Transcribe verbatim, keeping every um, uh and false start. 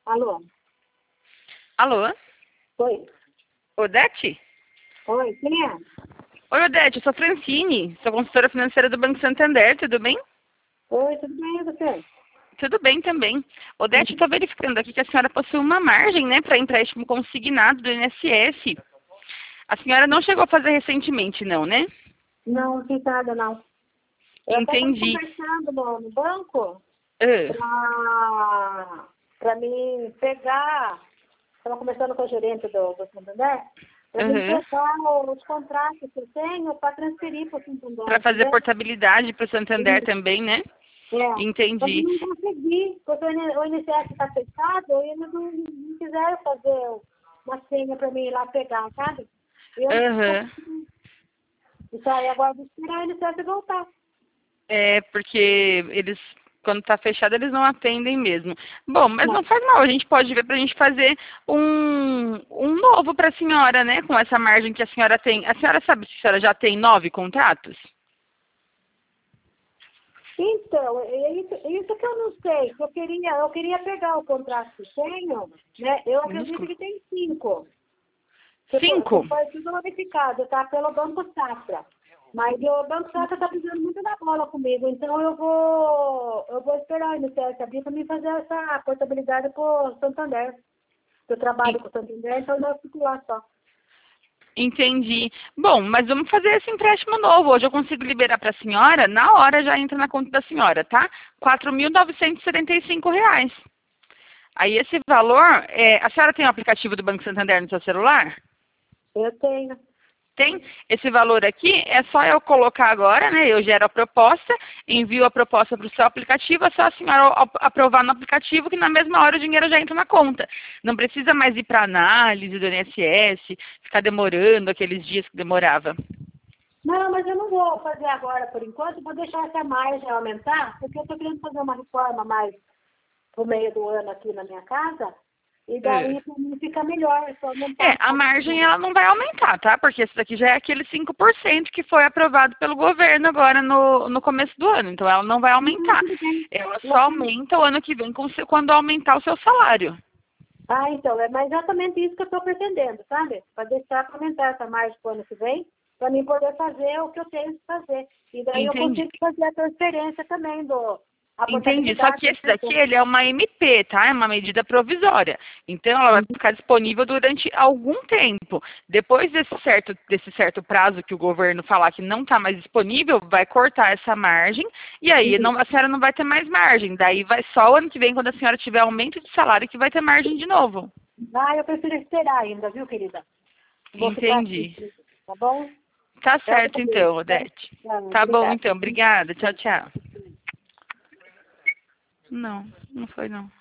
Alô? Alô? Oi? Odete? Oi, quem é? Oi, Odete, eu sou Francine, sou consultora financeira do Banco Santander, tudo bem? Oi, tudo bem, e você? Tudo bem também. Odete, estou verificando aqui que a senhora possui uma margem, né, para empréstimo consignado do I N S S. A senhora não chegou a fazer recentemente, não, né? Não, não fiz nada, não. Eu até estava Entendi. conversando no, no banco Ah, para para mim pegar, estava conversando com o gerente do, do Santander, para mim aham. pegar os contratos que eu tenho para transferir para o Santander, Para fazer entendeu? portabilidade para o Santander E, também, né? é, mas eu Entendi. não consegui, porque o I N S S está fechado e eles não, não quiseram fazer uma senha para mim ir lá pegar, sabe? Eu não Aham. consegui. Isso aí agora vou esperar o I N S S voltar. É, porque eles, quando tá fechado, eles não atendem mesmo. Bom, mas não Não. faz mal, a gente pode ver pra gente fazer um, um novo pra senhora, né? Com essa margem que a senhora tem. A senhora sabe se a senhora já tem nove contratos? Então, é isso, é isso que eu não sei. que Eu queria, eu queria pegar o contrato que tenho, né? Eu acredito Minúsculo. que tem cinco. Que foi, que Cinco? foi tudo verificado, tá? Pelo Banco Safra. Mas o Banco Safra está pisando muito da bola comigo, então eu vou, eu vou esperar o I N S S abrir para mim fazer essa portabilidade por Santander. Eu trabalho En- com o Santander, então eu fico lá só. Entendi. Bom, mas vamos fazer esse empréstimo novo. Hoje eu consigo liberar para a senhora, na hora já entra na conta da senhora, tá? Quatro mil novecentos e setenta e cinco reais. Aí esse valor, é, a senhora tem o aplicativo do Banco Santander no seu celular? Eu tenho. Tem esse valor aqui, é só eu colocar agora, né? Eu gero a proposta, envio a proposta para o seu aplicativo, é só a senhora ap- aprovar no aplicativo que na mesma hora o dinheiro já entra na conta. Não precisa mais ir para análise do I N S S, ficar demorando aqueles dias que demorava. Não, mas eu não vou fazer agora por enquanto, vou deixar essa margem aumentar, porque eu estou querendo fazer uma reforma mais pro meio do ano aqui na minha casa, e É. daí para mim fica melhor, se eu aumentar É, um a pouco. margem ela não vai aumentar, tá? Porque esse daqui já é aquele cinco por cento que foi aprovado pelo governo agora no, no começo do ano. Então ela não vai Então, aumentar. tudo bem. Ela Eu só acredito. aumenta o ano que vem com o seu- quando aumentar o seu salário. Ah, então, é mais exatamente isso que eu estou pretendendo, sabe? Para deixar para aumentar essa margem para o ano que vem, para mim poder fazer o que eu tenho que fazer. E daí eu Entendi. consigo fazer a transferência também do a Entendi. Só portabilidade que da esse daqui, pessoa. ele é uma M P, tá? É uma medida provisória. Então, ela vai ficar disponível durante algum tempo. Depois desse certo, desse certo prazo que o governo falar que não está mais disponível, vai cortar essa margem e aí Uhum. não- a senhora não vai ter mais margem. Daí vai só o ano que vem, quando a senhora tiver aumento de salário, que vai ter margem de novo. Ah, eu prefiro esperar ainda, viu, querida? Vou ficar aqui, Entendi. tá bom? Tá Eu certo, agradeço, então, tá? Odete. Ah, Tá bom, obrigada. então. Obrigada. Tchau, tchau. Não, não foi não.